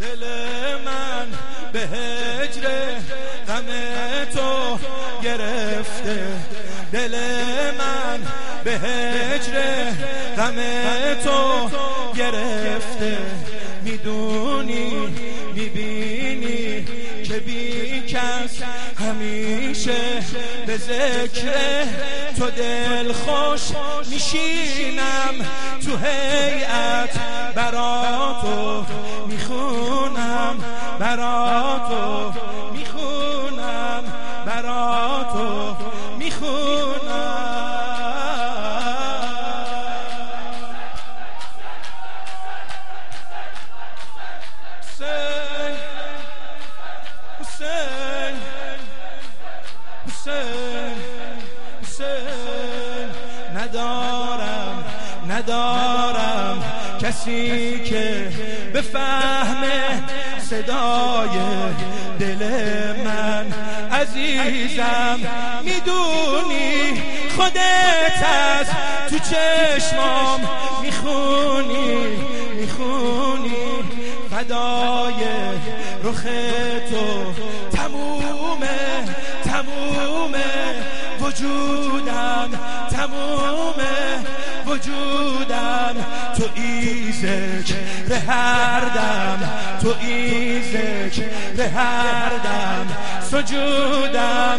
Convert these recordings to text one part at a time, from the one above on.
دل من به هجر غم تو گرفته، دل من به هجر غم تو گرفته. میدونی میبینی که بی کس همیشه به ذکر تو دل خوش میشینم، تو هیئت براتو میخونم، براتو میخونم، براتو میخونم. ندارم کسی که بفهمه صدای دل من. عزیزم میدونی خودت از تو چشمام میخونی فدای رخ تو تمومه وجودم، تمومه وجودم. تو ای ذکر هر دم، تو ای ذکر هر دم. سجودم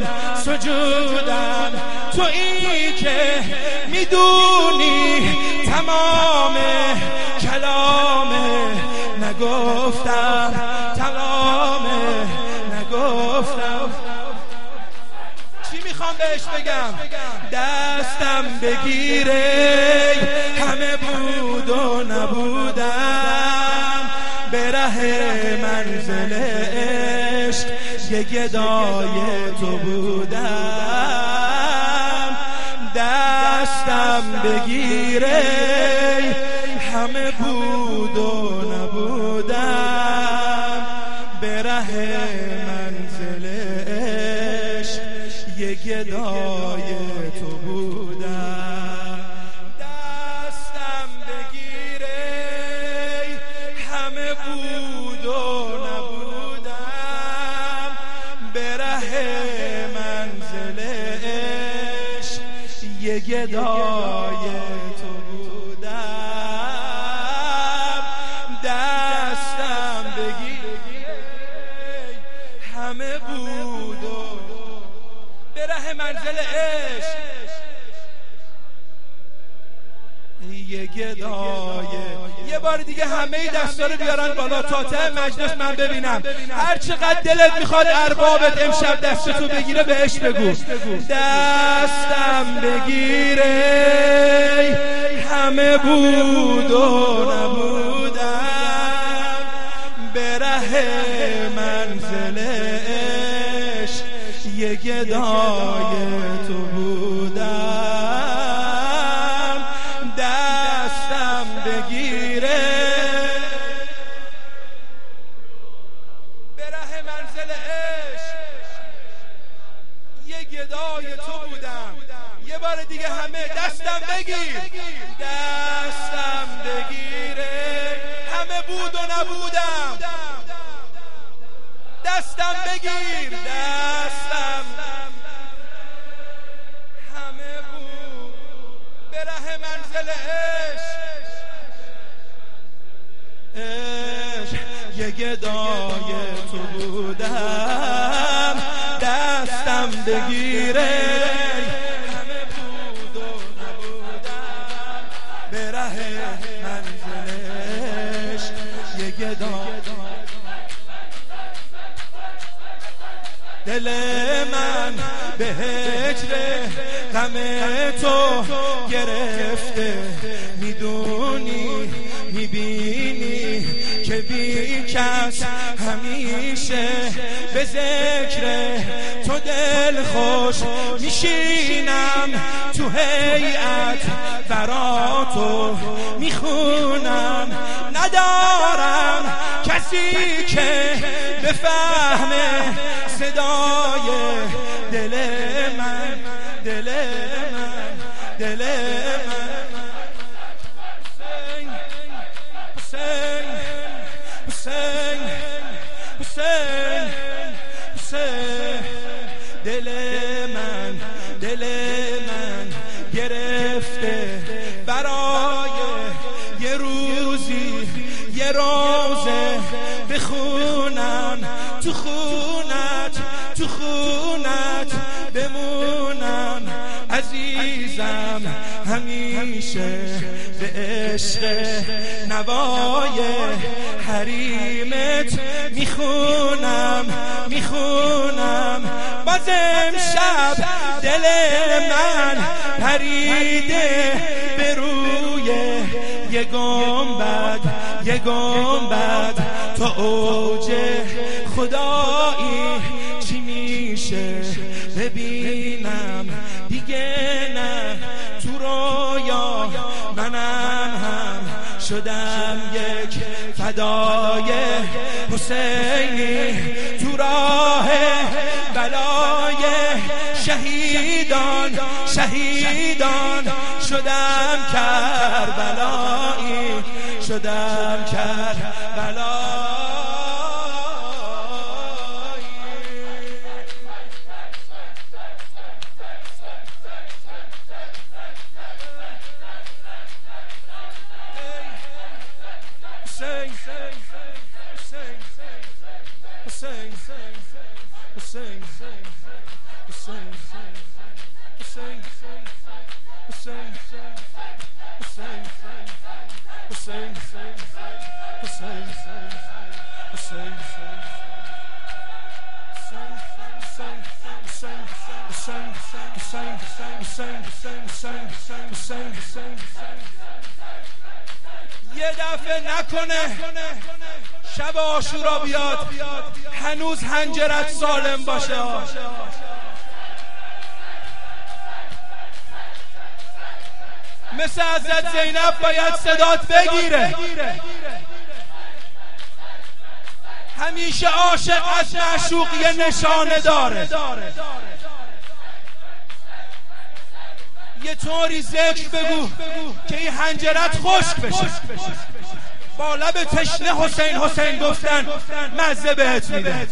تو ای که میدونی تمام کلامه نگفتم، تمامه نگفتم. چی میخوام بهش بگم؟ دستم بگیره همه بود و نبودم، به ره منزل عشق یه گدای تو بودم. دستم بگیره همه بود و نبودم، به ره منزل عشق یه گدای تو بودم. دستم بگیره همه بود و نبودم، به ره منزل عشق یه گدای تو بودم. دستم بگیره همه بود و به ره منزل عشق یه گدای. یه بار دیگه همه دستا رو بیارن بالا تا ته مجلس من ببینم. هر چقدر دلت میخواد اربابت امشب دستتو بگیره بهش بگو. دستم بگیره همه بود و نبودم، به ره منزل عشق یه گدای تو بودم. دستم بگیره به ره منزل عشق یه گدای تو بودم. یه بار دیگه همه دستم بگیر، دستم بگیره همه بود و نبودم. دستم بگیر، دستم همه بود به ره منزل عشق یه گدای تو بودم. دستم بگیره همه بود و نبودم، به ره منزل عشق یه گدای. دل من به هجر غم تو گرفته، میدونی میبینی که بی کس همیشه به ذکر تو دل خوش میشینم، تو هیئت براتو میخونم. ندارم کسی که بفهمه صدای دل من، دل من، دل من. حسین، حسین، حسین حسین حسین دل من گرفته برای یه روزی یه روزه بخونم تو خونت بمونم عزیزم همیشه به عشق نوای حریمت میخونم باز امشب دل من پریده به روی یه گنبد تا اوج خدایی چی میشه ببینم دیگه نه تو رویا منم هم شدم یک فدای حسینی تو راه بلای شهیدان شدم کربلایی یه دفعه نکنه شب عاشورا بیاد هنوز حنجرت سالم باشه. مثل حضرت زینب باید صدات بگیره. همیشه عاشق از معشوق یه نشانه داره. یه طوری ذکر بگو که این حنجرت خشک بشه. با لب تشنه حسین گفتن مزه بهت میده.